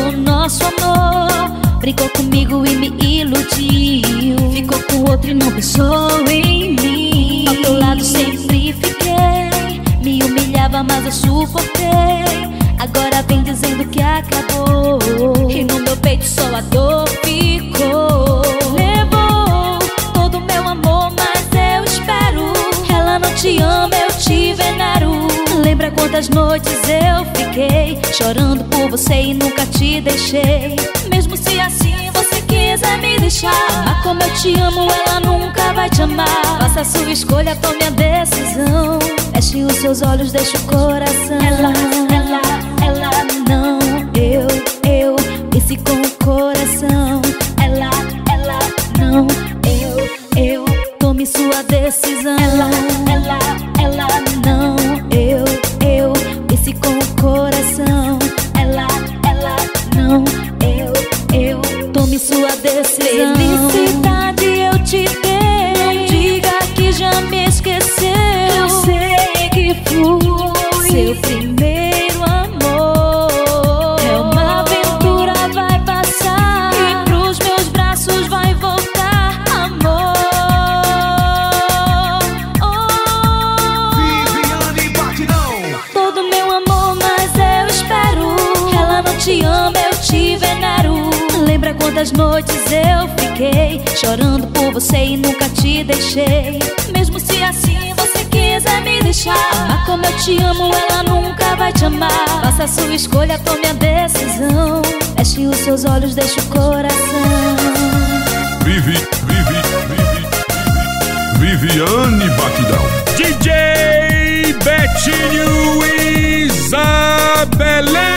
no nosso amor. Brincou comigo e me iludiu. Ficou com outro e não pensou em mim. Ao teu lado sempre fiquei. Me humilhava, mas eu suportei. Agora vem dizendo que acabou. E no meu peito só a dor ficou. Levou todo o meu amor, mas eu espero. Ela não te ama, eu te venero. Lembra quantas noites eu fiquei chorando por você e nunca te deixei. Mesmo se assim você quiser me deixar, amar como eu te amo, ela nunca vai te amar. Faça a sua escolha, tome a decisão. Feche os seus olhos, deixa o coração. Ela não, eu esse com o coração. Ela não, eu tome sua decisão. Ela não, eu esse com o coração. Ela não, eu tome sua decisão. Felicidade eu te dei, não diga que já me esqueceu. Eu sei que fui seu primeiro amor. É uma aventura, vai passar e pros meus braços vai voltar, amor. Viviane Batidão. Todo meu amor, mas eu espero. Ela não te ama, eu te venero. Lembra quantas noites eu fiquei chorando por você e nunca te deixei. Mesmo se assim você quiser me deixar, amar como eu te amo, ela nunca vai te amar. Faça a sua escolha, tome a decisão. Feche os seus olhos, deixa o coração. Viviane Batidão. DJ Betinho Isabelense.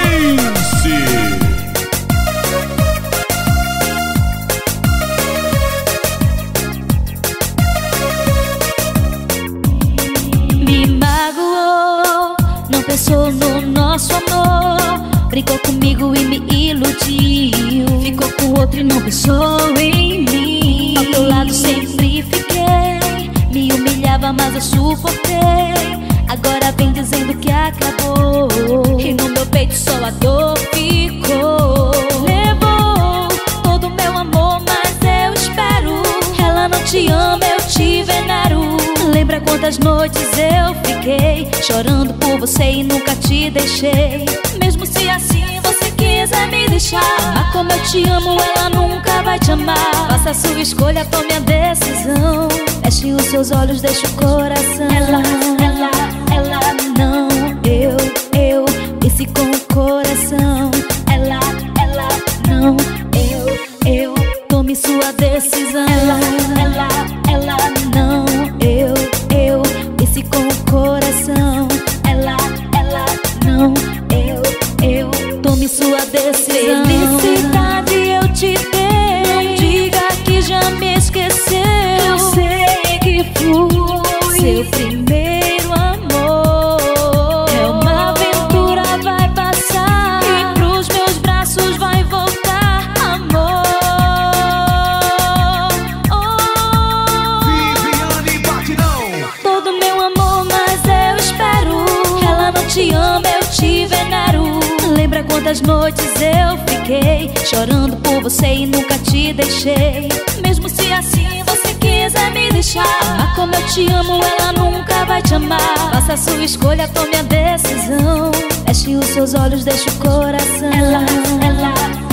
Me magoou, não pensou no nosso amor. Brincou comigo e me iludiu. Ficou com outro e não pensou em mim. Ao teu lado sempre fiquei. Me humilhava, mas eu suportei. Agora vem dizendo que acabou. E no meu peito só a dor ficou. Levou todo o meu amor, mas eu espero. Ela não te ama, eu te venero. Lembra quantas noites eu fiquei chorando por você e nunca te deixei. Mesmo se assim você quiser me deixar, amar como eu te amo, ela nunca vai te amar. Faça a sua escolha, tome a decisão. Feche os seus olhos, deixa o coração. Ela não, eu esse com o coração. Ela não, eu tome sua decisão. Ela não, eu esse com o coração. Ela não, eu tome sua decisão. Felicidade eu te dei, não diga que já me esqueceu. Eu sei que fui seu primeiro amor. É uma aventura, vai passar e pros meus braços vai voltar, amor. Viviane Batidão. Todo meu amor, mas eu espero. Ela não te ama, eu te venero. Lembra quantas noites eu fiquei chorando por você e nunca te deixei. Mesmo se assim você quiser me deixar, amar como eu te amo, ela nunca vai te amar. Faça a sua escolha, tome a decisão. Feche os seus olhos, deixa o coração. Ela